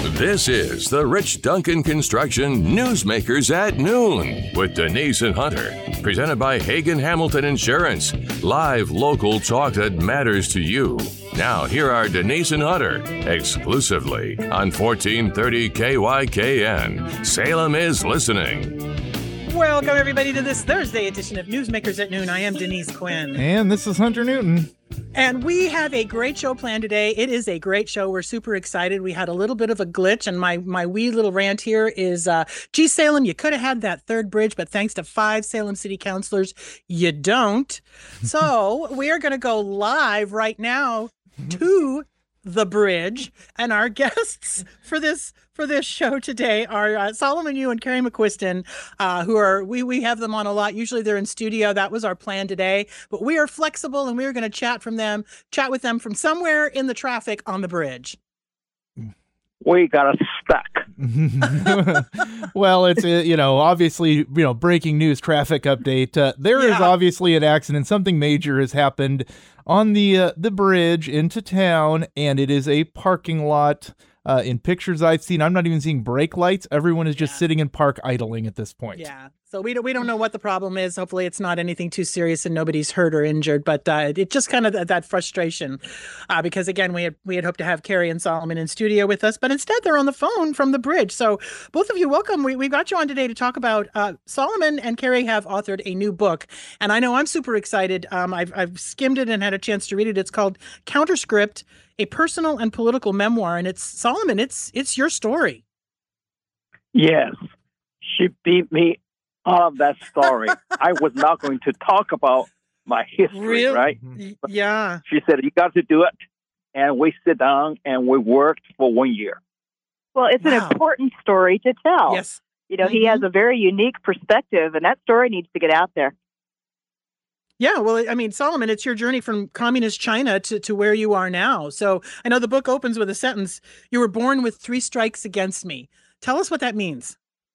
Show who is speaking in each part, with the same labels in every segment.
Speaker 1: This is the Rich Duncan Construction Newsmakers at Noon with Denise and Hunter. Presented by Hagen Hamilton Insurance. Live local talk that matters to you. Now, here are Denise and Hunter, exclusively on 1430 KYKN. Salem is listening.
Speaker 2: Welcome, everybody, to this Thursday edition of Newsmakers at Noon. I am Denise Quinn.
Speaker 3: And this is Hunter Newton.
Speaker 2: And we have a great show planned today. It is a great show. We're super excited. We had a little bit of a glitch, and my wee little rant here is, gee, Salem, you could have had that third bridge, but thanks to 5 Salem City Councilors, you don't. So we are going to go live right now to the bridge, and our guests for this show today are Solomon Yu and Carrie McQuiston, who are we have them on a lot. Usually they're in studio. That was our plan today, but we are flexible and we're going to chat with them from somewhere in the traffic on the bridge.
Speaker 4: We got stuck.
Speaker 3: Well, it's obviously breaking news traffic update. There is obviously an accident. Something major has happened on the bridge into town, and it is a parking lot. In pictures I've seen, I'm not even seeing brake lights. Everyone is just sitting in park idling at this point.
Speaker 2: Yeah. So we don't know what the problem is. Hopefully it's not anything too serious and nobody's hurt or injured, but it just kind of that frustration because again, we had hoped to have Carrie and Solomon in studio with us, but instead they're on the phone from the bridge. So both of you, welcome. We've got you on today to talk about Solomon and Carrie have authored a new book, and I know I'm super excited. I've skimmed it and had a chance to read it. It's called Counterscript, a personal and political memoir, and it's Solomon. It's your story.
Speaker 4: Yes, she beat me out of that story. I was not going to talk about my history,
Speaker 2: really?
Speaker 4: Right?
Speaker 2: But yeah.
Speaker 4: She said, you got to do it. And we sit down and we worked for 1 year.
Speaker 5: Well, it's an important story to tell.
Speaker 2: Yes.
Speaker 5: He has a very unique perspective, and that story needs to get out there.
Speaker 2: Yeah, well, I mean, Solomon, it's your journey from communist China to where you are now. So I know the book opens with a sentence, you were born with 3 strikes against me. Tell us what that means.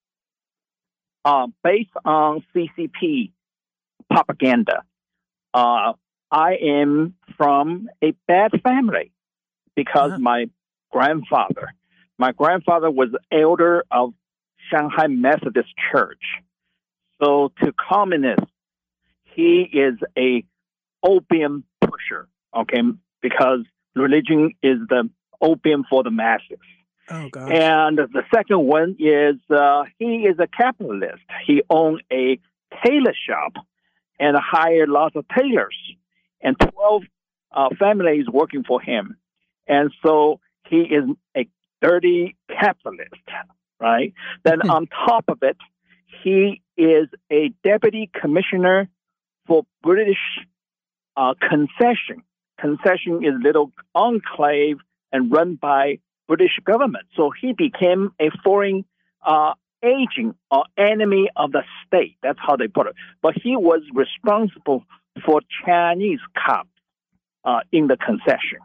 Speaker 4: Based on CCP propaganda, I am from a bad family because my grandfather was the elder of Shanghai Methodist Church. So to communists, he is a opium pusher, okay, because religion is the opium for the masses.
Speaker 2: Oh, God.
Speaker 4: And the second one is he is a capitalist. He owned a tailor shop and hired lots of tailors, and 12 families working for him. And so he is a dirty capitalist, right? Then on top of it, he is a deputy commissioner for British concession. Concession is a little enclave and run by British government. So he became a foreign agent or enemy of the state. That's how they put it. But he was responsible for Chinese cops in the concession.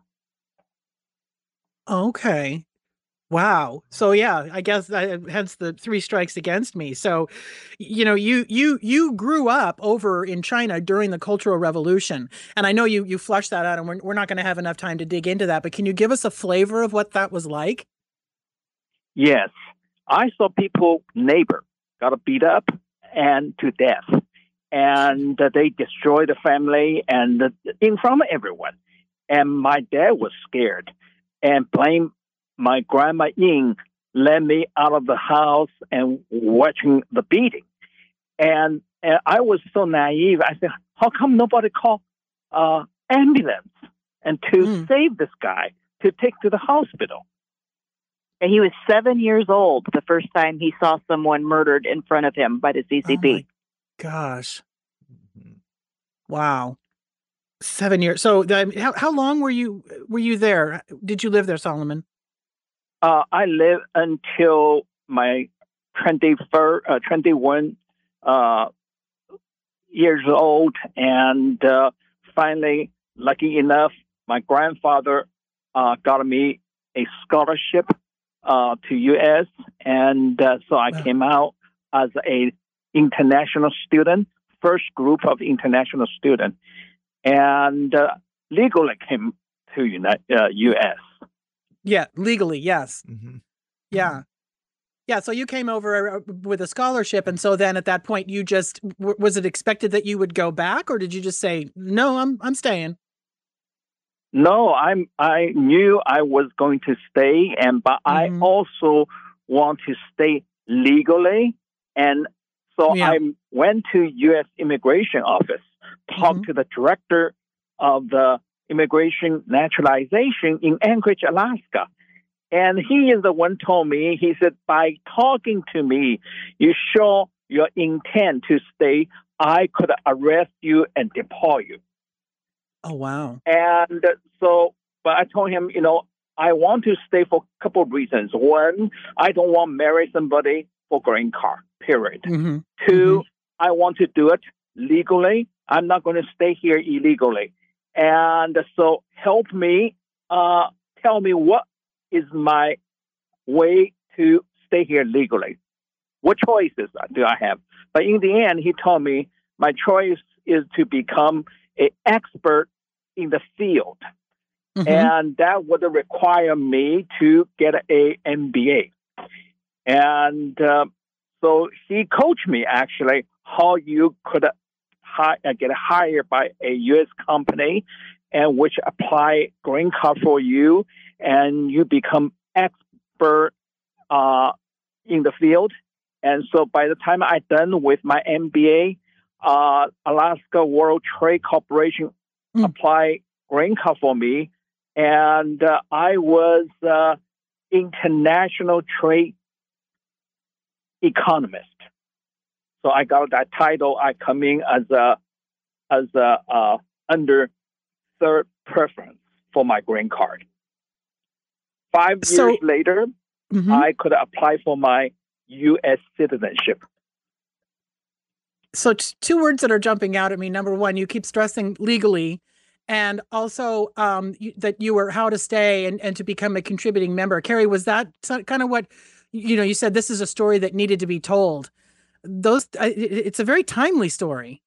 Speaker 2: Okay. Wow. So yeah, I guess hence the 3 strikes against me. So, you grew up over in China during the Cultural Revolution, and I know you flushed that out, and we're not going to have enough time to dig into that. But can you give us a flavor of what that was like? Yes,
Speaker 4: I saw neighbor got beat up and to death, and they destroyed the family and in front of everyone. And my dad was scared and blamed my grandma Ying, let me out of the house and watching the beating. And I was so naive. I said, how come nobody called ambulance and to save this guy, to take to the hospital?
Speaker 5: And he was 7 years old the first time he saw someone murdered in front of him by the CCP.
Speaker 2: Oh my gosh. Wow. 7 years. So how long were you there? Did you live there, Solomon?
Speaker 4: I lived until my 21 years old, and finally, lucky enough, my grandfather got me a scholarship to U.S., and so I came out as a international student, first group of international students, and legally came to U.S.
Speaker 2: Yeah, legally, yes.
Speaker 3: Mm-hmm.
Speaker 2: Yeah. Yeah, so you came over with a scholarship, and so then at that point, you just was it expected that you would go back, or did you just say no? I'm staying.
Speaker 4: No, I knew I was going to stay, but I also want to stay legally, and so I went to U.S. Immigration Office, talked to the director of the Immigration Naturalization in Anchorage, Alaska. And he is the one told me, he said, by talking to me, you show your intent to stay, I could arrest you and deport you.
Speaker 2: Oh, wow.
Speaker 4: And so, but I told him, I want to stay for a couple of reasons. One, I don't want to marry somebody for green card, period. Two, I want to do it legally. I'm not going to stay here illegally. And so help me, tell me what is my way to stay here legally. What choices do I have? But in the end, he told me my choice is to become an expert in the field. And that would require me to get an MBA. And so he coached me, actually, how you could get hired by a U.S. company and which apply green card for you, and you become expert in the field. And so by the time I'm done with my MBA, Alaska World Trade Corporation applied green card for me, and I was international trade economist. So I got that title. I come in as a under third preference for my green card. 5 years later, I could apply for my U.S. citizenship.
Speaker 2: So two words that are jumping out at me. Number one, you keep stressing legally, and also that you were how to stay and to become a contributing member. Carrie, was that kind of what, you said this is a story that needed to be told. It's a very timely story.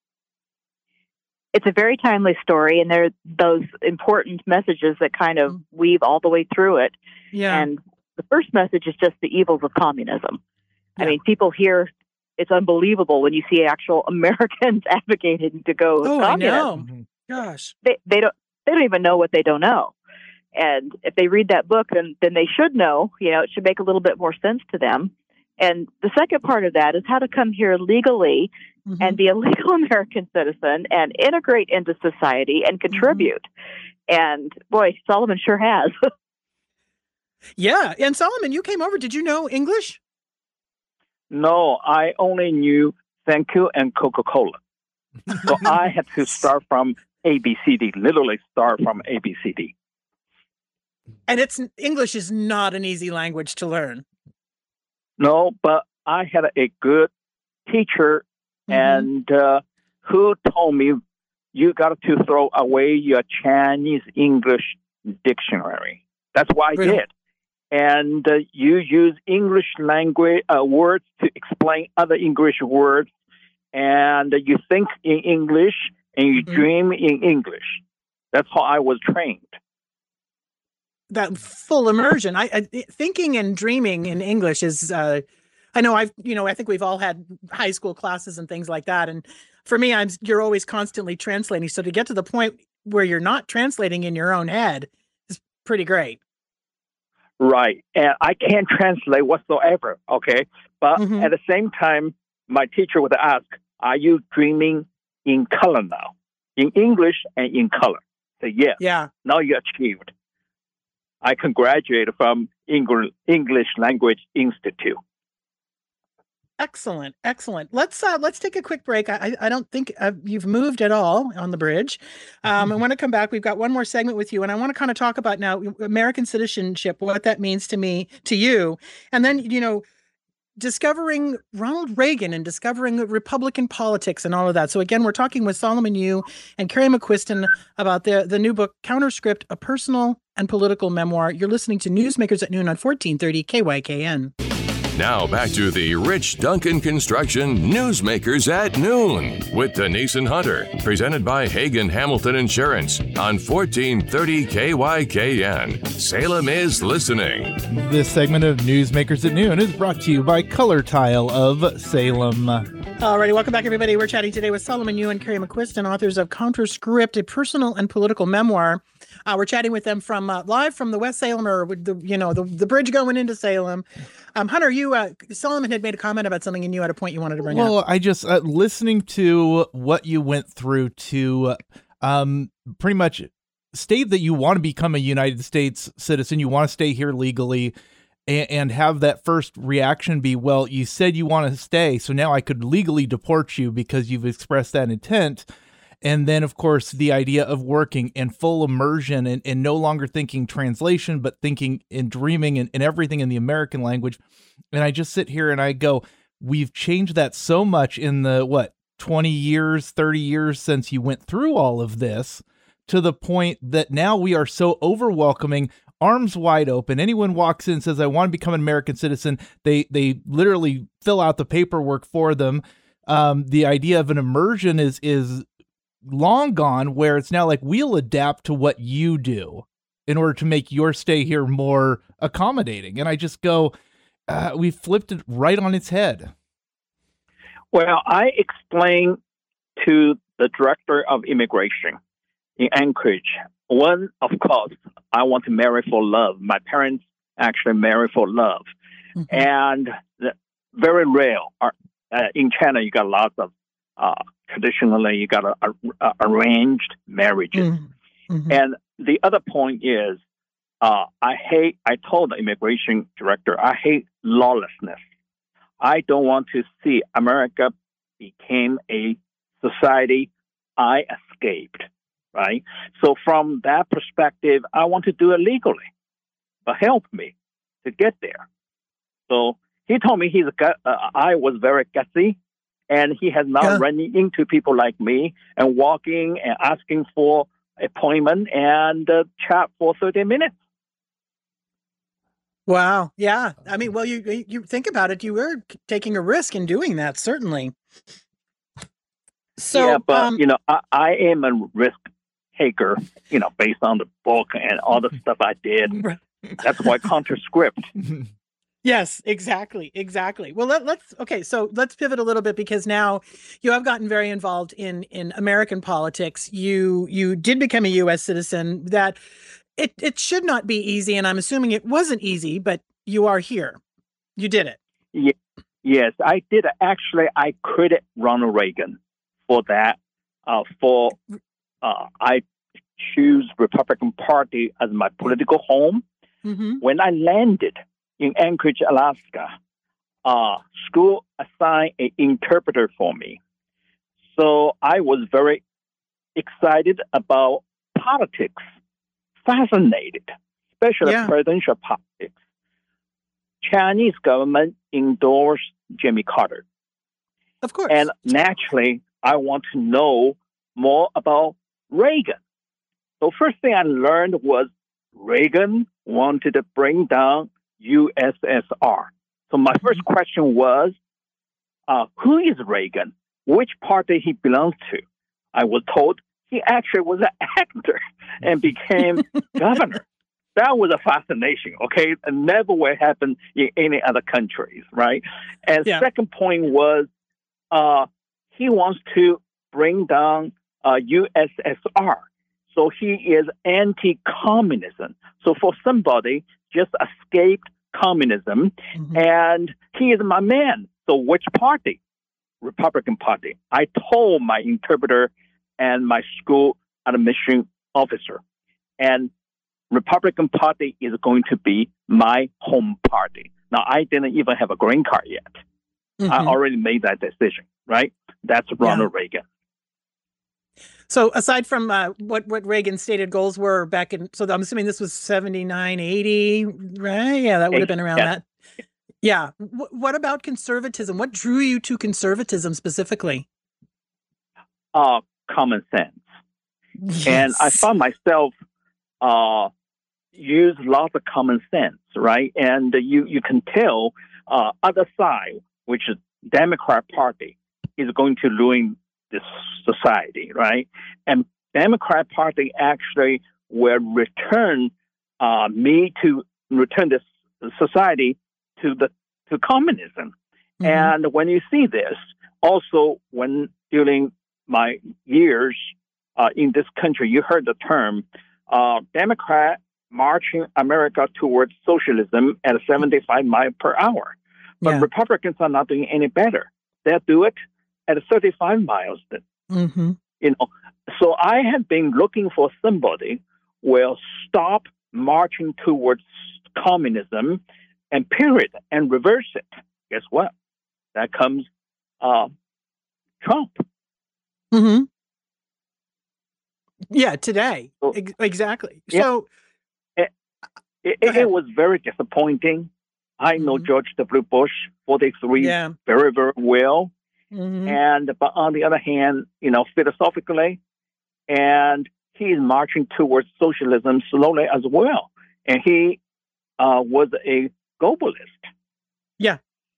Speaker 5: It's a very timely story, and there are those important messages that kind of weave all the way through it. Yeah. And the first message is just the evils of communism. Yeah. I mean, people here, it's unbelievable when you see actual Americans advocating to go communist.
Speaker 2: I know. Gosh.
Speaker 5: They don't even know what they don't know. And if they read that book, then they should know, it should make a little bit more sense to them. And the second part of that is how to come here legally and be a legal American citizen and integrate into society and contribute. And boy, Solomon sure has.
Speaker 2: Yeah. And Solomon, you came over. Did you know English?
Speaker 4: No, I only knew thank you and Coca-Cola. So I had to start from ABCD, literally start from ABCD.
Speaker 2: And English is not an easy language to learn.
Speaker 4: No, but I had a good teacher and who told me you got to throw away your Chinese English dictionary. That's what I did. And you use English language words to explain other English words, and you think in English and you dream in English. That's how I was trained.
Speaker 2: That full immersion. Thinking and dreaming in English is. I know I think we've all had high school classes and things like that, and for me, you're always constantly translating. So to get to the point where you're not translating in your own head is pretty great.
Speaker 4: Right. And I can't translate whatsoever, okay? But at the same time, my teacher would ask, are you dreaming in color now? In English and in color? I say, yes. Yeah. Now you achieved. I graduated from English Language Institute.
Speaker 2: Excellent. Excellent. Let's take a quick break. I don't think you've moved at all on the bridge. I want to come back. We've got one more segment with you, and I want to kind of talk about now American citizenship, what that means to you. And then, discovering Ronald Reagan and discovering Republican politics and all of that. So again, we're talking with Solomon Yu and Carrie McQuiston about the new book, Counterscript, A Personal and Political Memoir. You're listening to Newsmakers at Noon on 1430 KYKN.
Speaker 1: Now back to the Rich Duncan Construction Newsmakers at Noon with Denise and Hunter, presented by Hagen Hamilton Insurance on 1430 KYKN. Salem is listening.
Speaker 3: This segment of Newsmakers at Noon is brought to you by Color Tile of Salem.
Speaker 2: Alrighty, welcome back, everybody. We're chatting today with Solomon Yu and Carrie McQuiston, authors of Counterscript, a personal and political memoir. We're chatting with them from live from the West Salem, or the bridge going into Salem. Hunter, Solomon had made a comment about something, and you had a point you wanted to bring up.
Speaker 3: Well, I just listening to what you went through to pretty much state that you want to become a United States citizen, you want to stay here legally. And have that first reaction be, well, you said you want to stay, so now I could legally deport you because you've expressed that intent. And then, of course, the idea of working and full immersion and no longer thinking translation, but thinking and dreaming and everything in the American language. And I just sit here and I go, we've changed that so much in the, 20 years, 30 years since you went through all of this, to the point that now we are so overwhelming, arms wide open. Anyone walks in and says, I want to become an American citizen. They literally fill out the paperwork for them. The idea of an immersion is long gone, where it's now like, we'll adapt to what you do in order to make your stay here more accommodating. And I just go, we flipped it right on its head.
Speaker 4: Well, I explained to the director of immigration in Anchorage, one, of course, I want to marry for love. My parents actually marry for love. Mm-hmm. And very rare. In China, you got lots of, traditionally, you got arranged marriages. Mm-hmm. And the other point is, I told the immigration director, I hate lawlessness. I don't want to see America became a society I escaped. Right. So from that perspective, I want to do it legally, but help me to get there. So he told me I was very gutsy, and he has now running into people like me and walking and asking for appointment and chat for 30 minutes.
Speaker 2: Wow. Yeah. I mean, well, you think about it, you were taking a risk in doing that, certainly. So,
Speaker 4: yeah, but I am a risk taker, based on the book and all the stuff I did. That's why Counterscript.
Speaker 2: Yes, exactly. Well, let's pivot a little bit, because now you have gotten very involved in American politics. You did become a U.S. citizen. That it should not be easy, and I'm assuming it wasn't easy, but you are here. You did it.
Speaker 4: Yeah, yes, I did. Actually, I credit Ronald Reagan for that. I choose Republican Party as my political home. Mm-hmm. When I landed in Anchorage, Alaska, school assigned an interpreter for me. So I was very excited about politics, fascinated, especially presidential politics. Chinese government endorsed Jimmy Carter.
Speaker 2: Of course.
Speaker 4: And naturally, I want to know more about Reagan. So first thing I learned was Reagan wanted to bring down USSR. So my first question was, who is Reagan? Which party he belongs to? I was told he actually was an actor and became governor. That was a fascination, okay? It never would happen in any other countries, right? And second point was he wants to bring down USSR. So he is anti-communism. So for somebody just escaped communism, and he is my man. So which party? Republican Party. I told my interpreter and my school admission officer, and Republican Party is going to be my home party. Now, I didn't even have a green card yet. I already made that decision, right? That's Ronald Reagan.
Speaker 2: So aside from what Reagan's stated goals were back in, so I'm assuming this was 79, 80, right? Yeah, that would have been around that. Yeah. What about conservatism? What drew you to conservatism specifically?
Speaker 4: Common sense. Yes. And I found myself use lots of common sense, right? And you can tell other side, which is Democrat Party, is going to ruin this society, right? And Democrat Party actually will return this society to communism. Mm-hmm. And when you see this, also when during my years in this country, you heard the term Democrat marching America towards socialism at 75 miles per hour. But Republicans are not doing any better. They'll do it at 35 miles.
Speaker 2: Mm-hmm.
Speaker 4: So I have been looking for somebody who will stop marching towards communism and period and reverse it. Guess what? That comes Trump.
Speaker 2: Mm-hmm. Yeah, today. Exactly.
Speaker 4: Yeah.
Speaker 2: So
Speaker 4: it was very disappointing. I know George W. Bush, 43, very, very well. Mm-hmm. But on the other hand, philosophically, and he is marching towards socialism slowly as well. And he was a globalist.
Speaker 2: Yeah.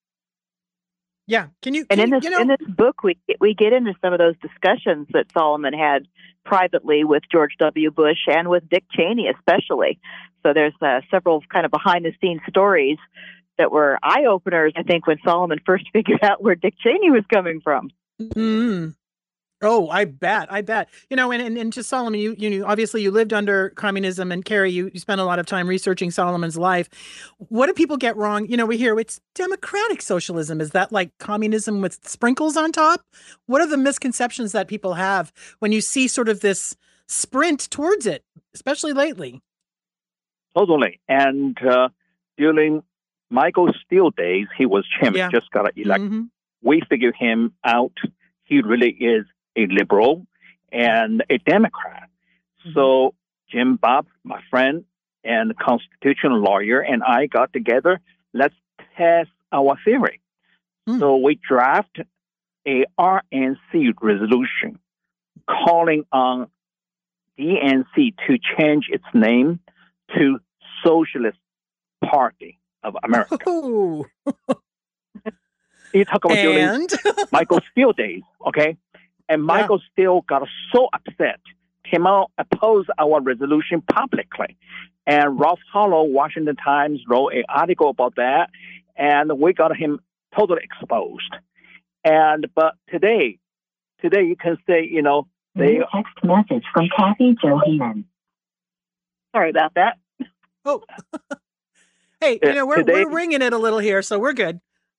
Speaker 2: Yeah. Can you
Speaker 5: in this book, we get into some of those discussions that Solomon had privately with George W. Bush and with Dick Cheney, especially. So there's several kind of behind the scenes stories that were eye openers, I think, when Solomon first figured out where Dick Cheney was coming from.
Speaker 2: Mm-hmm. Oh, I bet. And just Solomon, you obviously you lived under communism, and Carrie, you spent a lot of time researching Solomon's life. What do people get wrong? We hear it's democratic socialism. Is that like communism with sprinkles on top? What are the misconceptions that people have when you see sort of this sprint towards it, especially lately?
Speaker 4: Totally. And during Michael Steele days, he was chairman, just got elected. Mm-hmm. We figured him out. He really is a liberal and a Democrat. Mm-hmm. So Jim Bob, my friend and constitutional lawyer, and I got together. Let's test our theory. Mm. So we draft a RNC resolution calling on DNC to change its name to Socialist Party of America.
Speaker 2: Oh.
Speaker 4: You talk about during Michael Steele days, okay? And Michael Steele got so upset, came out, opposed our resolution publicly. And Ralph Hollow, Washington Times, wrote an article about that, and we got him totally exposed. But today you can say, they
Speaker 6: text message from Kathy Johannan.
Speaker 5: Sorry about that.
Speaker 2: Oh, hey, we're ringing it a little here, so we're good.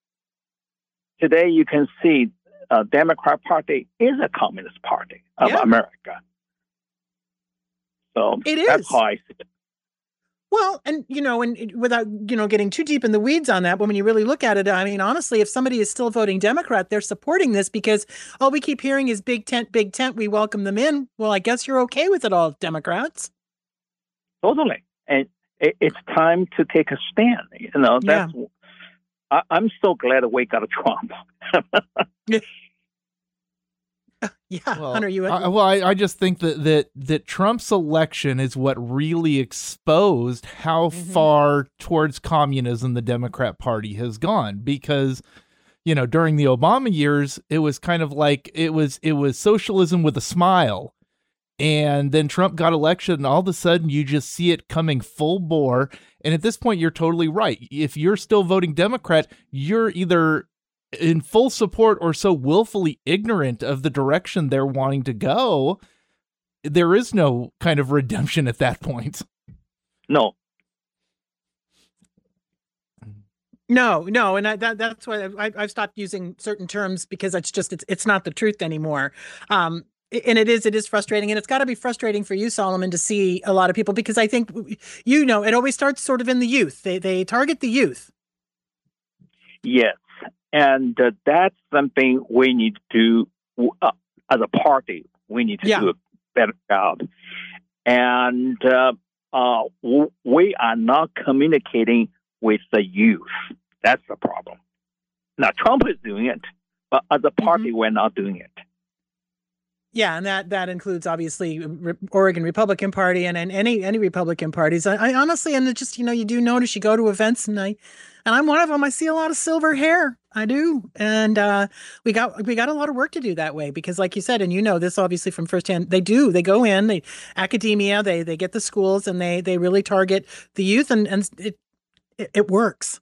Speaker 4: Today, you can see Democrat Party is a communist party of America. So that's how I see it.
Speaker 2: Well, and without getting too deep in the weeds on that, but when you really look at it, I mean, honestly, if somebody is still voting Democrat, they're supporting this because all we keep hearing is big tent, big tent. We welcome them in. Well, I guess you're okay with it all, Democrats.
Speaker 4: Totally, and it's time to take a stand. That's. I'm so glad that we got a Trump.
Speaker 2: Hunter, you.
Speaker 3: I just think that Trump's election is what really exposed how far towards communism the Democrat Party has gone. Because, during the Obama years, it was kind of like it was socialism with a smile. And then Trump got elected, and all of a sudden you just see it coming full bore. And at this point, you're totally right. If you're still voting Democrat, you're either in full support or so willfully ignorant of the direction they're wanting to go. There is no kind of redemption at that point.
Speaker 4: No.
Speaker 2: No, and that's why I've stopped using certain terms because it's not the truth anymore. And it is frustrating, and it's got to be frustrating for you, Solomon, to see a lot of people, because I think, it always starts sort of in the youth. They target the youth.
Speaker 4: Yes, and that's something we need to do as a party. We need to do a better job. And we are not communicating with the youth. That's the problem. Now, Trump is doing it, but as a party, we're not doing it.
Speaker 2: Yeah, and that includes obviously Oregon Republican Party and any Republican parties. I honestly, and it just you do notice you go to events and I'm one of them. I see a lot of silver hair. I do, and we got a lot of work to do that way because, like you said, and this obviously from firsthand. They go in, academia, they get the schools, and they really target the youth, and it works.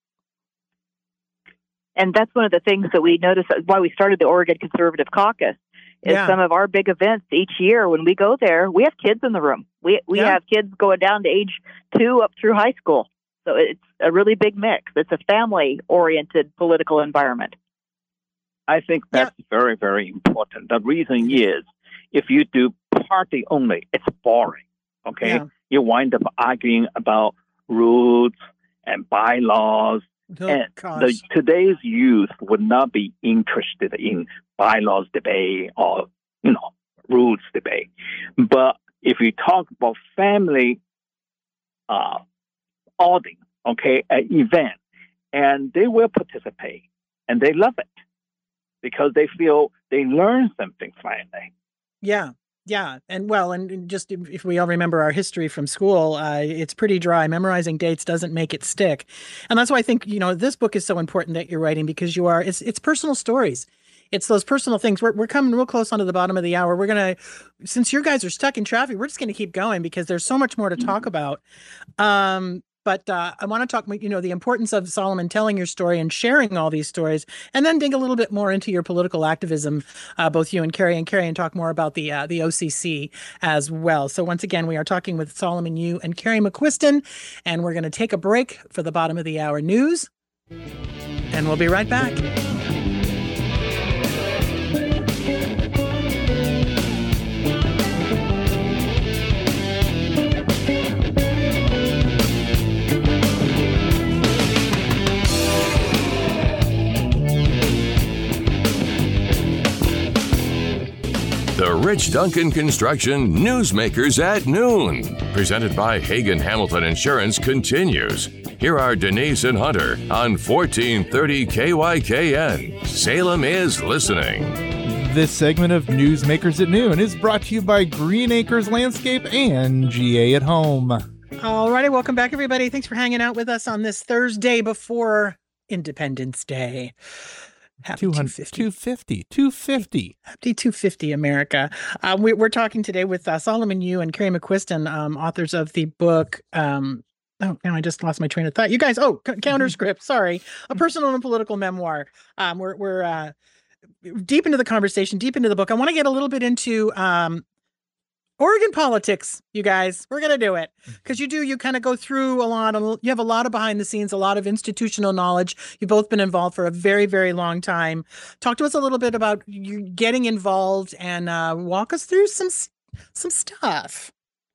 Speaker 5: And that's one of the things that we noticed why we started the Oregon Conservative Caucus. Is some of our big events each year when we go there, we have kids in the room. We have kids going down to age 2 up through high school. So it's a really big mix. It's a family-oriented political environment.
Speaker 4: I think that's very, very important. The reason is if you do party only, it's boring. Okay? Yeah. You wind up arguing about rules and bylaws. Today's youth would not be interested in bylaws debate or rules debate. But if you talk about family outing, an event, and they will participate and they love it because they feel they learn something finally.
Speaker 2: Yeah. Yeah. And just if we all remember our history from school, it's pretty dry. Memorizing dates doesn't make it stick. And that's why I think, this book is so important that you're writing because it's personal stories. It's those personal things. We're coming real close onto the bottom of the hour. We're going to, since you guys are stuck in traffic, we're just going to keep going because there's so much more to talk about. But I want to talk, the importance of Solomon telling your story and sharing all these stories, and then dig a little bit more into your political activism, both you and Carrie, and talk more about the OCC as well. So once again, we are talking with Solomon Yu and Carrie McQuiston, and we're going to take a break for the bottom of the hour news, and we'll be right back.
Speaker 1: The Rich Duncan Construction Newsmakers at Noon, presented by Hagen Hamilton Insurance, continues. Here are Denise and Hunter on 1430 KYKN. Salem is listening.
Speaker 3: This segment of Newsmakers at Noon is brought to you by Green Acres Landscape and GA at Home.
Speaker 2: All righty, welcome back, everybody. Thanks for hanging out with us on this Thursday before Independence Day. Happy
Speaker 3: 250.
Speaker 2: Happy 250, America. We're talking today with Solomon Yu and Carrie McQuiston, authors of the book. Now I just lost my train of thought. You guys, Counterscript. Sorry, a personal and political memoir. We're deep into the conversation, deep into the book. I want to get a little bit into Oregon politics, you guys. We're going to do it because you kind of go through a lot. You have a lot of behind the scenes, a lot of institutional knowledge. You've both been involved for a very, very long time. Talk to us a little bit about you getting involved and walk us through some stuff.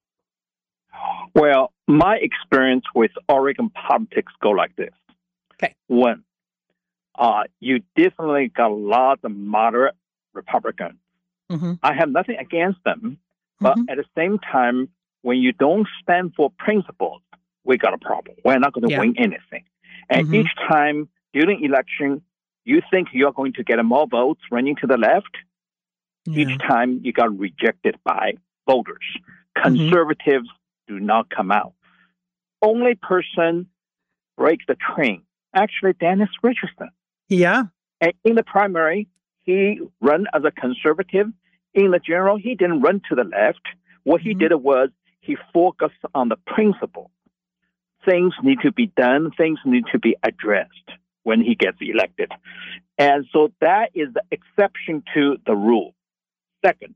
Speaker 4: Well, my experience with Oregon politics go like this.
Speaker 2: Okay.
Speaker 4: One, you definitely got a lot of moderate Republicans. Mm-hmm. I have nothing against them. But at the same time, when you don't stand for principles, we got a problem. We're not going to win anything. And each time during election, you think you're going to get more votes running to the left. Each time you got rejected by voters. Conservatives do not come out. Only person break the train, actually, Dennis Richardson.
Speaker 2: Yeah.
Speaker 4: And in the primary, he ran as a conservative. In the general, he didn't run to the left. What he did was he focused on the principle. Things need to be done. Things need to be addressed when he gets elected. And so that is the exception to the rule. Second,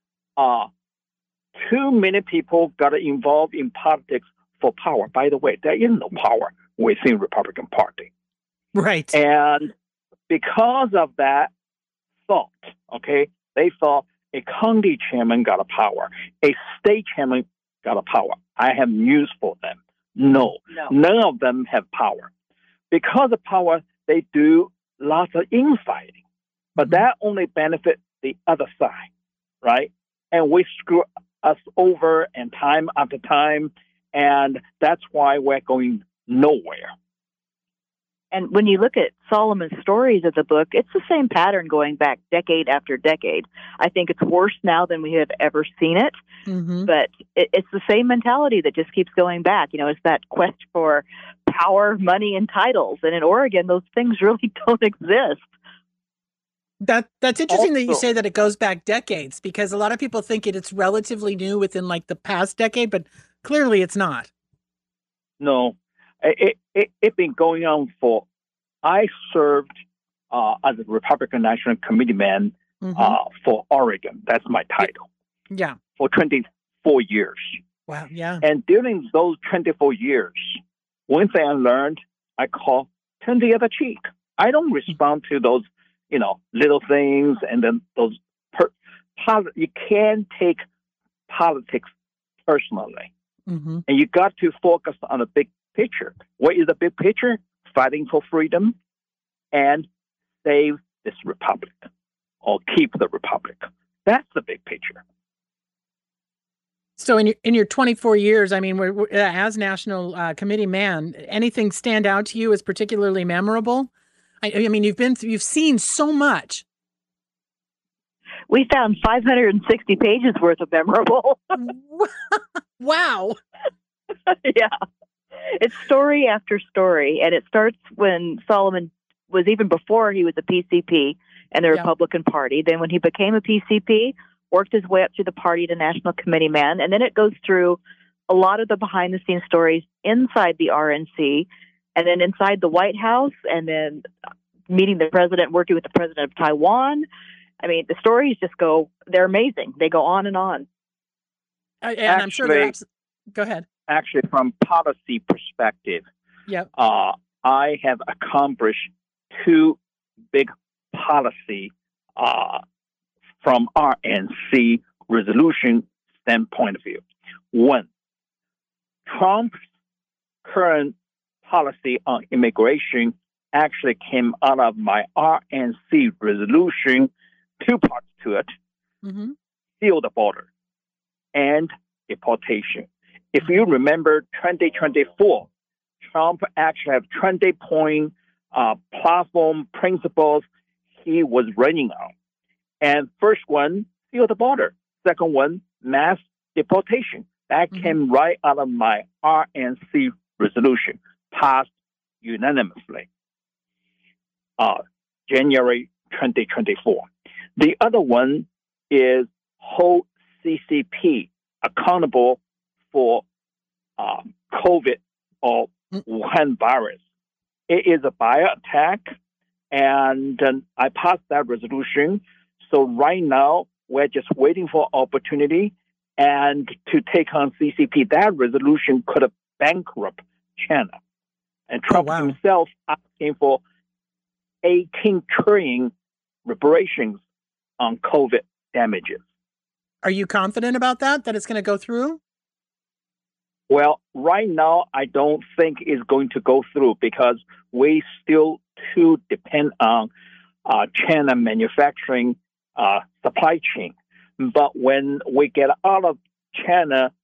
Speaker 4: too many people got involved in politics for power. By the way, there is no power within Republican Party.
Speaker 2: Right.
Speaker 4: And because of that thought, they thought, a county chairman got a power. A state chairman got a power. I have news for them. No. None of them have power. Because of power, they do lots of infighting. But that only benefits the other side, right? And we screw us over and time after time. And that's why we're going nowhere.
Speaker 5: And when you look at Solomon's stories of the book, it's the same pattern going back decade after decade. I think it's worse now than we have ever seen it, but it's the same mentality that just keeps going back. It's that quest for power, money, and titles. And in Oregon, those things really don't exist.
Speaker 2: That's interesting that you say that it goes back decades, because a lot of people think it's relatively new within like the past decade, but clearly it's not.
Speaker 4: No. It's been going on for. I served as a Republican National Committeeman for Oregon. That's my title.
Speaker 2: Yeah.
Speaker 4: For 24 years.
Speaker 2: Wow. Yeah.
Speaker 4: And during those 24 years, one thing I learned, I call turn the other cheek. I don't respond to those, little things, and then those. You can't take politics personally, and you got to focus on the big picture. What is the big picture? Fighting for freedom and save this republic, or keep the republic. That's the big picture.
Speaker 2: So in your 24 years, I mean, as National Committee man, anything stand out to you as particularly memorable? I mean, you've seen so much.
Speaker 5: We found 560 pages worth of memorable.
Speaker 2: Wow.
Speaker 5: Yeah. It's story after story, and it starts when Solomon was, even before he was a PCP and the Republican Party. Then when he became a PCP, worked his way up through the party to National Committee man, and then it goes through a lot of the behind-the-scenes stories inside the RNC, and then inside the White House, and meeting the president, working with the president of Taiwan. I mean, the stories just they're amazing. They go on and on.
Speaker 2: I'm sure they're go ahead.
Speaker 4: Actually, from policy perspective, I have accomplished two big policy from RNC resolution standpoint of view. One, Trump's current policy on immigration actually came out of my RNC resolution, two parts to it, seal the border and deportation. If you remember 2024, Trump actually had 20-point platform principles he was running on. And first one, seal the border. Second one, mass deportation. That came right out of my RNC resolution, passed unanimously, January 2024. The other one is whole CCP, accountable for COVID or Wuhan virus. It is a bio attack, and I passed that resolution. So right now, we're just waiting for opportunity and to take on CCP. That resolution could have bankrupt China. And Trump himself asking for 18 trillion reparations on COVID damages.
Speaker 2: Are you confident about that it's going to go through?
Speaker 4: Well, right now, I don't think it's going to go through because we still too depend on China manufacturing supply chain. But when we get out of China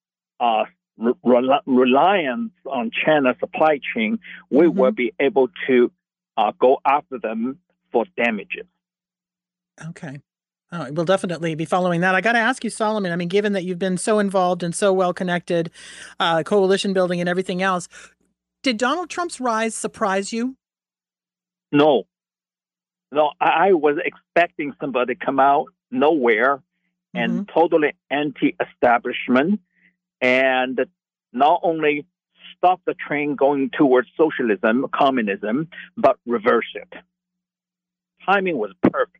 Speaker 4: reliance on China supply chain, we will be able to go after them for damages.
Speaker 2: Okay. Oh, we'll definitely be following that. I got to ask you, Solomon, I mean, given that you've been so involved and so well connected, coalition building and everything else, did Donald Trump's rise surprise you?
Speaker 4: No, I was expecting somebody to come out nowhere and totally anti-establishment and not only stop the train going towards socialism, communism, but reverse it. Timing was perfect.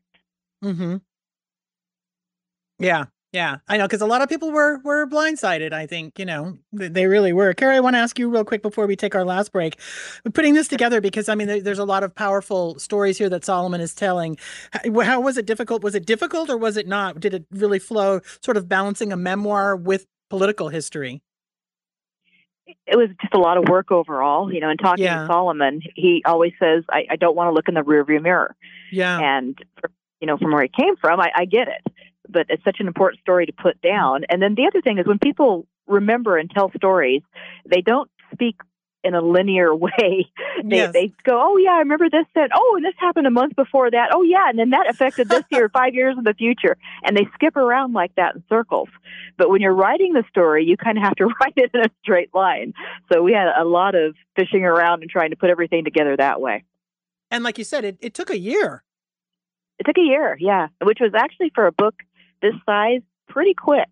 Speaker 2: Yeah, I know, because a lot of people were blindsided, I think, they really were. Carrie, I want to ask you real quick before we take our last break, putting this together, because, I mean, there's a lot of powerful stories here that Solomon is telling. How was it difficult? Was it difficult or was it not? Did it really flow, sort of balancing a memoir with political history?
Speaker 5: It was just a lot of work overall, and talking to Solomon, he always says, I don't want to look in the rearview mirror. Yeah. And, from where he came from, I get it. But it's such an important story to put down. And then the other thing is when people remember and tell stories, they don't speak in a linear way.
Speaker 2: Yes.
Speaker 5: They go, oh yeah, I remember this, and oh, and this happened a month before that. Oh yeah, and then that affected this year 5 years in the future. And they skip around like that in circles. But when you're writing the story, you kind of have to write it in a straight line. So we had a lot of fishing around and trying to put everything together that way.
Speaker 2: And like you said, it took a year.
Speaker 5: It took a year, yeah, which was actually for a book this size pretty quick.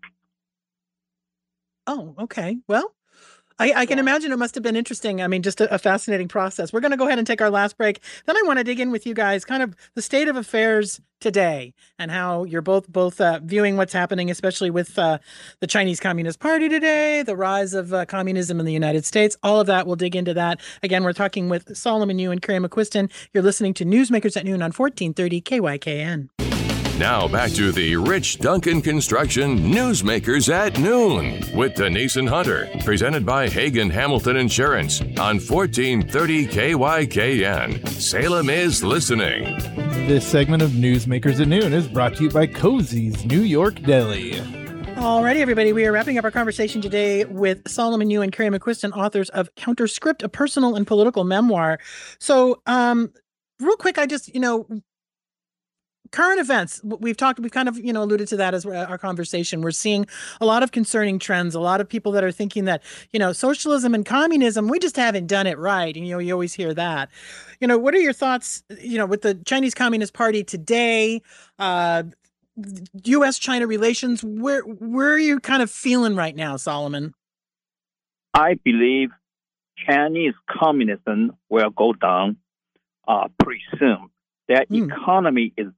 Speaker 2: Oh, okay. Well, I can imagine it must have been interesting. I mean, just a fascinating process. We're going to go ahead and take our last break. Then I want to dig in with you guys, kind of the state of affairs today and how you're both viewing what's happening, especially with the Chinese Communist Party today, the rise of communism in the United States. All of that, we'll dig into that. Again, we're talking with Solomon Yu and Carrie McQuiston. You're listening to Newsmakers at Noon on 1430 KYKN.
Speaker 1: Now back to the Rich Duncan Construction Newsmakers at Noon with Denise and Hunter, presented by Hagen Hamilton Insurance on 1430 KYKN. Salem is listening.
Speaker 3: This segment of Newsmakers at Noon is brought to you by Cozy's New York Deli.
Speaker 2: Alrighty, everybody, we are wrapping up our conversation today with Solomon Yu and Carrie McQuiston, authors of Counterscript, a personal and political memoir. So, real quick, I just, current events, we've kind of, alluded to that as our conversation. We're seeing a lot of concerning trends, a lot of people that are thinking that, socialism and communism, we just haven't done it right. And, you always hear that. What are your thoughts, with the Chinese Communist Party today, U.S.-China relations? Where are you kind of feeling right now, Solomon?
Speaker 4: I believe Chinese communism will go down pretty soon. Their economy is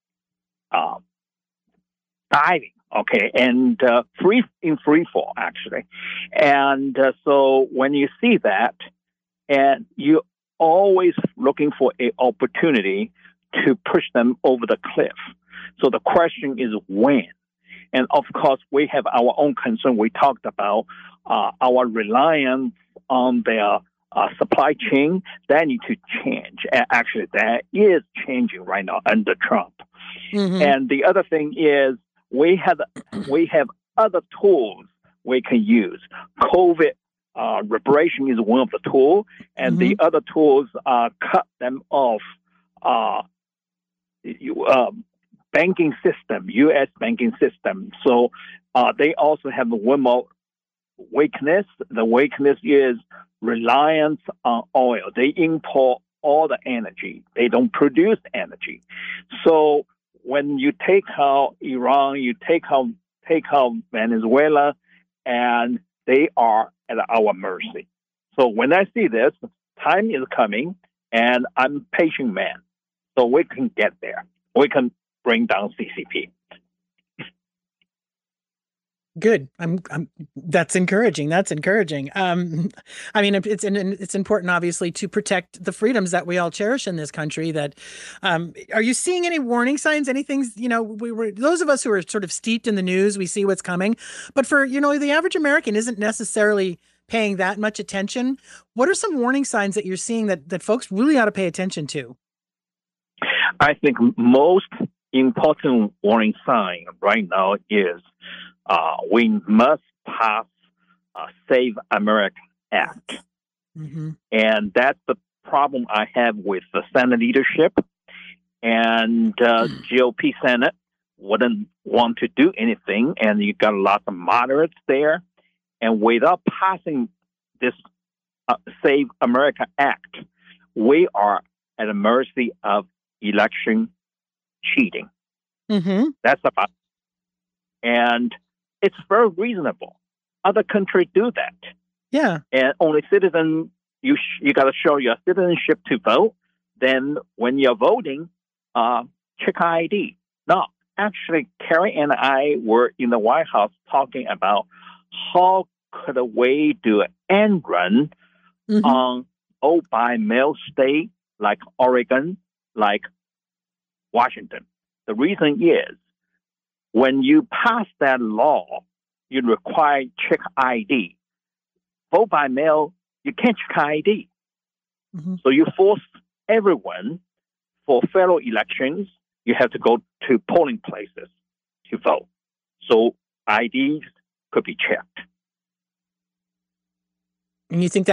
Speaker 4: diving, okay, and free fall actually, and so when you see that, and you're always looking for an opportunity to push them over the cliff. So the question is when, and of course we have our own concern. We talked about our reliance on their supply chain. That needs to change. And actually, that is changing right now under Trump. Mm-hmm. And the other thing is we have other tools we can use. COVID reparation is one of the tools, and the other tools cut them off. Banking system, U.S. banking system. So they also have one more weakness. The weakness is reliance on oil. They import all the energy. They don't produce energy. So when you take out Iran, you take out Venezuela, and they are at our mercy. So when I see this, time is coming, and I'm a patient man. So we can get there. We can bring down CCP.
Speaker 2: Good. That's encouraging. That's encouraging. I mean, it's important, obviously, to protect the freedoms that we all cherish in this country. That, are you seeing any warning signs? Anything? Those of us who are sort of steeped in the news, we see what's coming. But for the average American isn't necessarily paying that much attention. What are some warning signs that you're seeing that folks really ought to pay attention to?
Speaker 4: I think most important warning sign right now is we must pass Save America Act. Mm-hmm. And that's the problem I have with the Senate leadership. And GOP Senate wouldn't want to do anything, and you got lots of moderates there. And without passing this Save America Act, we are at the mercy of election cheating. Mm-hmm. That's about it. And it's very reasonable. Other countries do that.
Speaker 2: Yeah.
Speaker 4: And only citizen, you got to show your citizenship to vote. Then when you're voting, check ID. Now, actually, Carrie and I were in the White House talking about how could we do an end run on vote-by-mail state like Oregon, like Washington. The reason is when you pass that law, you require check ID. Vote by mail, you can't check ID. Mm-hmm. So you force everyone for federal elections, you have to go to polling places to vote. So IDs could be checked.
Speaker 2: And you think that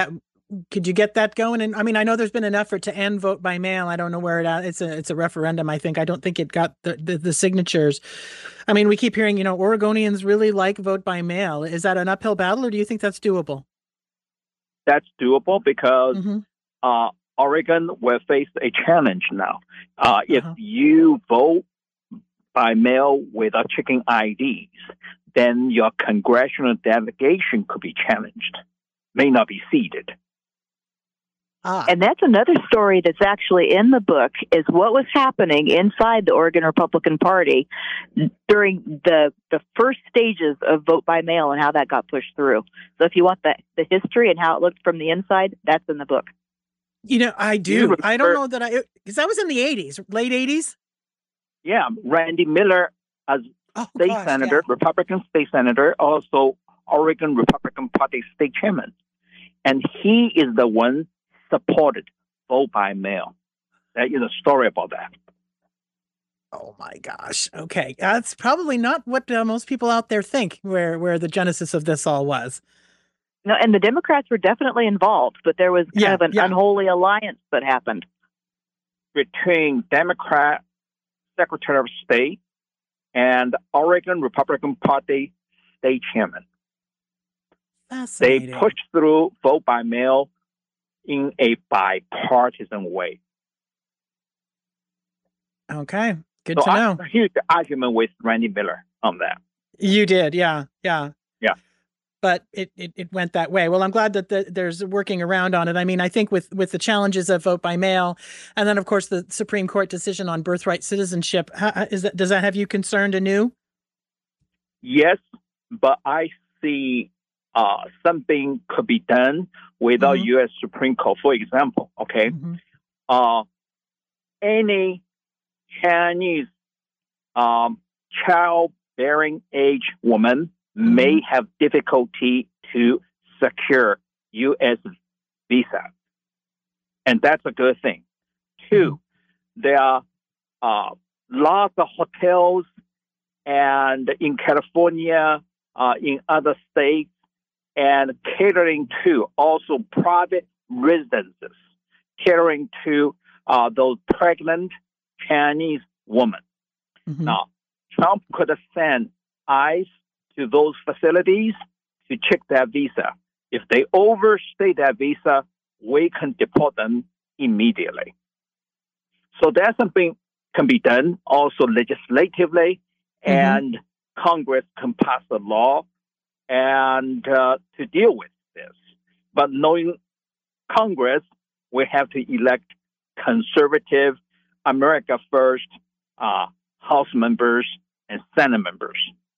Speaker 2: could you get that going? And I mean, I know there's been an effort to end vote by mail. I don't know where it's a referendum. I think. I don't think it got the signatures. I mean, we keep hearing, Oregonians really like vote by mail. Is that an uphill battle, or do you think that's doable?
Speaker 4: That's doable because Oregon will face a challenge now. If you vote by mail without checking IDs, then your congressional delegation could be challenged, may not be seated.
Speaker 5: And that's another story that's actually in the book, is what was happening inside the Oregon Republican Party during the first stages of vote by mail and how that got pushed through. So if you want the history and how it looked from the inside, that's in the book.
Speaker 2: I do. I don't know that because that was in the 80s, late 80s.
Speaker 4: Yeah, Randy Miller as senator, Republican state senator, also Oregon Republican Party state chairman. And he is the one supported vote by mail. There is a story about that.
Speaker 2: Oh my gosh. Okay. That's probably not what most people out there think where the genesis of this all was.
Speaker 5: No, and the Democrats were definitely involved, but there was kind of an unholy alliance that happened
Speaker 4: between Democrat Secretary of State and Oregon Republican Party state chairman. They pushed through vote by mail in a bipartisan way.
Speaker 2: Okay, good to know.
Speaker 4: I had a huge argument with Randy Miller on that.
Speaker 2: You did, yeah. But it went that way. Well, I'm glad that there's working around on it. I mean, I think with the challenges of vote by mail, and then of course the Supreme Court decision on birthright citizenship, does that have you concerned anew?
Speaker 4: Yes, but I see something could be done without U.S. Supreme Court. For example, any Chinese childbearing age woman may have difficulty to secure U.S. visa. And that's a good thing. Two, there are lots of hotels and in California, in other states, and catering to also private residences, catering to those pregnant Chinese women. Now, Trump could send ICE to those facilities to check their visa. If they overstay their visa, we can deport them immediately. So that's something can be done also legislatively, and Congress can pass a law and to deal with this. But knowing Congress, we have to elect conservative, America First House members and Senate members.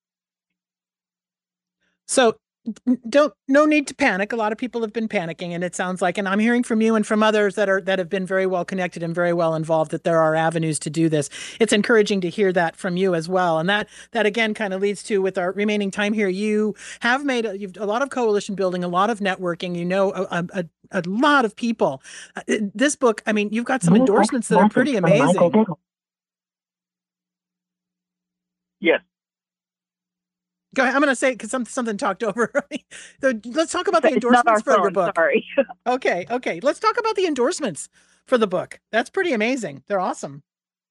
Speaker 2: So no need to panic. A lot of people have been panicking, and it sounds like, and I'm hearing from you and from others that have been very well connected and very well involved, that there are avenues to do this. It's encouraging to hear that from you as well. And that again kind of leads to, with our remaining time here, you have made a lot of coalition building, a lot of networking, a lot of people. This book, I mean, you've got some endorsements that are pretty amazing.
Speaker 4: Yes.
Speaker 2: Go ahead. I'm going to say, because something talked over me. Let's talk about the endorsements for your book.
Speaker 5: Sorry.
Speaker 2: Okay. Let's talk about the endorsements for the book. That's pretty amazing. They're awesome.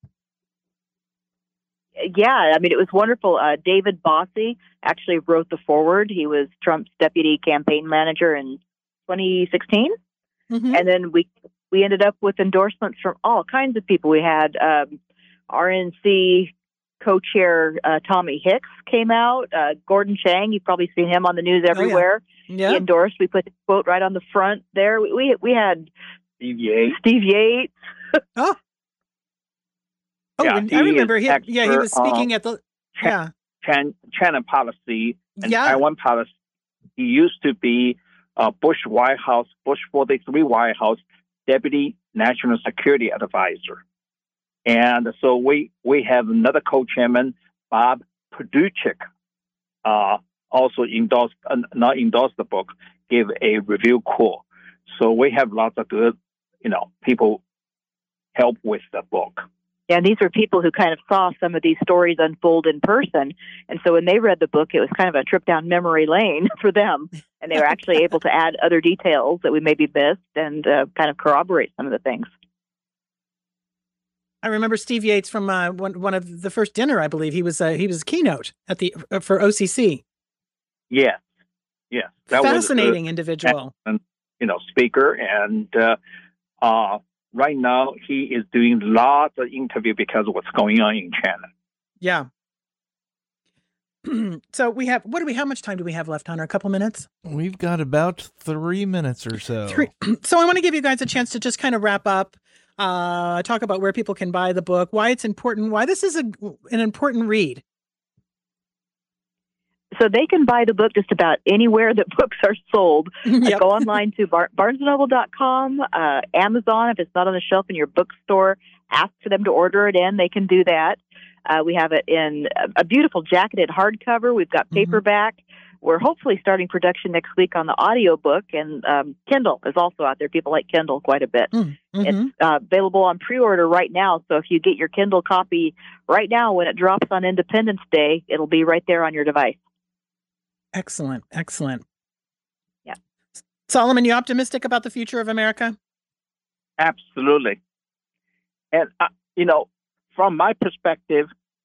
Speaker 5: Yeah, I mean, it was wonderful. David Bossie actually wrote the foreword. He was Trump's deputy campaign manager in 2016. And then we ended up with endorsements from all kinds of people. We had RNC co-chair Tommy Hicks came out. Gordon Chang, you've probably seen him on the news everywhere. He endorsed. We put the quote right on the front there. We had Steve Yates.
Speaker 2: I remember him. Yeah, he was speaking at the
Speaker 4: China policy and Taiwan policy. He used to be Bush 43 White House deputy national security advisor. And so we have another co-chairman, Bob Paduchik, also not endorsed the book, gave a review quote. So we have lots of good, people help with the book.
Speaker 5: Yeah, and these were people who kind of saw some of these stories unfold in person. And so when they read the book, it was kind of a trip down memory lane for them. And they were actually able to add other details that we maybe missed and kind of corroborate some of the things.
Speaker 2: I remember Steve Yates from one of the first dinner. I believe he was a keynote at the for OCC.
Speaker 4: Yes, that
Speaker 2: fascinating individual.
Speaker 4: And, speaker, and right now he is doing lots of interview because of what's going on in China.
Speaker 2: Yeah. So how much time do we have left, Hunter? A couple minutes?
Speaker 3: We've got about 3 minutes or so.
Speaker 2: So I want to give you guys a chance to just kind of wrap up, talk about where people can buy the book, why it's important, why this is an important read.
Speaker 5: So they can buy the book just about anywhere that books are sold.
Speaker 2: Yep.
Speaker 5: Go online to barnesandnoble.com, Amazon. If it's not on the shelf in your bookstore, ask for them to order it in. They can do that. We have it in a beautiful jacketed hardcover. We've got paperback. We're hopefully starting production next week on the audiobook, and Kindle is also out there. People like Kindle quite a bit. It's available on pre-order right now. So if you get your Kindle copy right now, when it drops on Independence Day, it'll be right there on your device.
Speaker 2: Excellent.
Speaker 5: Yeah.
Speaker 2: Solomon, you optimistic about the future of America?
Speaker 4: Absolutely. And, from my perspective,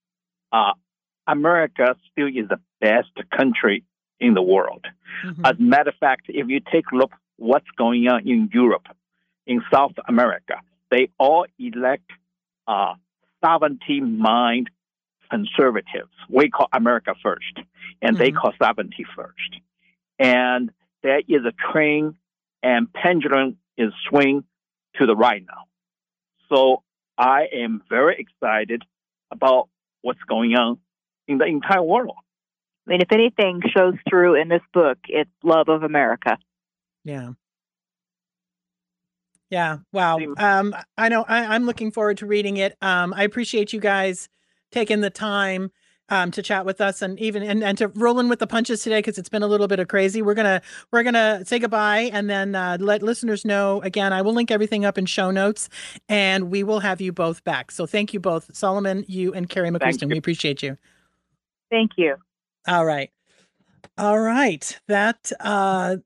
Speaker 4: America still is the best country in the world. As a matter of fact, if you take a look what's going on in Europe, in South America, they all elect sovereignty-minded conservatives. We call America first, and they call sovereignty first. And there is a train, and pendulum is swing to the right now. So I am very excited about what's going on in the entire world.
Speaker 5: I mean, if anything shows through in this book, it's love of America.
Speaker 2: Yeah. Wow. I know I'm looking forward to reading it. I appreciate you guys taking the time to chat with us and to rolling with the punches today, because it's been a little bit of crazy. We're gonna say goodbye and then let listeners know again. I will link everything up in show notes, and we will have you both back. So thank you both, Solomon, you and Carrie McQuiston. We appreciate you.
Speaker 5: Thank you.
Speaker 2: All right. That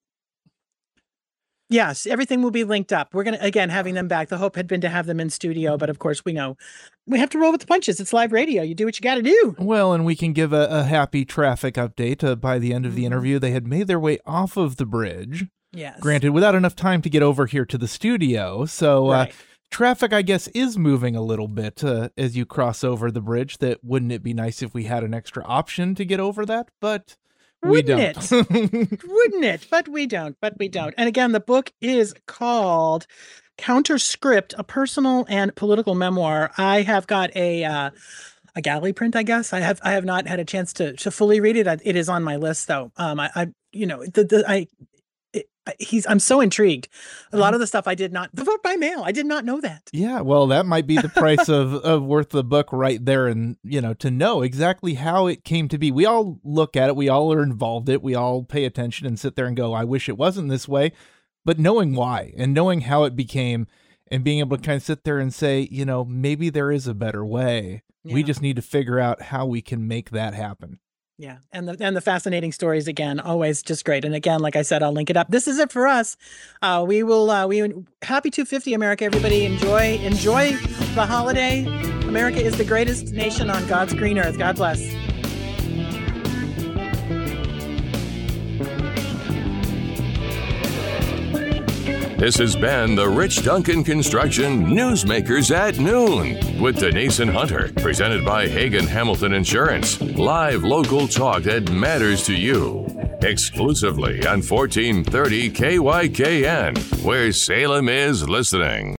Speaker 2: yes, everything will be linked up. We're again having them back. The hope had been to have them in studio, but of course we know we have to roll with the punches. It's live radio. You do what you got to do.
Speaker 3: Well, and we can give a happy traffic update. By the end of the interview, they had made their way off of the bridge.
Speaker 2: Yes.
Speaker 3: Granted, without enough time to get over here to the studio. So traffic, I guess, is moving a little bit as you cross over the bridge. Wouldn't it be nice if we had an extra option to get over that? But we don't.
Speaker 2: Wouldn't it? But we don't. And again, the book is called Counterscript, a personal and political memoir. I have got a galley print, I guess. I have not had a chance to fully read it. It is on my list, though. I'm so intrigued. A lot of the stuff the vote by mail. I did not know that.
Speaker 3: Yeah, well, that might be the price of worth the book right there. And, to know exactly how it came to be. We all look at it. We all are involved in it. We all pay attention and sit there and go, I wish it wasn't this way. But knowing why and knowing how it became and being able to kind of sit there and say, maybe there is a better way. Yeah. We just need to figure out how we can make that happen.
Speaker 2: Yeah. And the fascinating stories, again, always just great. And again, like I said, I'll link it up. This is it for us. Happy 250, America, everybody. Enjoy the holiday. America is the greatest nation on God's green earth. God bless.
Speaker 1: This has been the Rich Duncan Construction Newsmakers at Noon with Denise and Hunter, presented by Hagen Hamilton Insurance. Live local talk that matters to you. Exclusively on 1430 KYKN, where Salem is listening.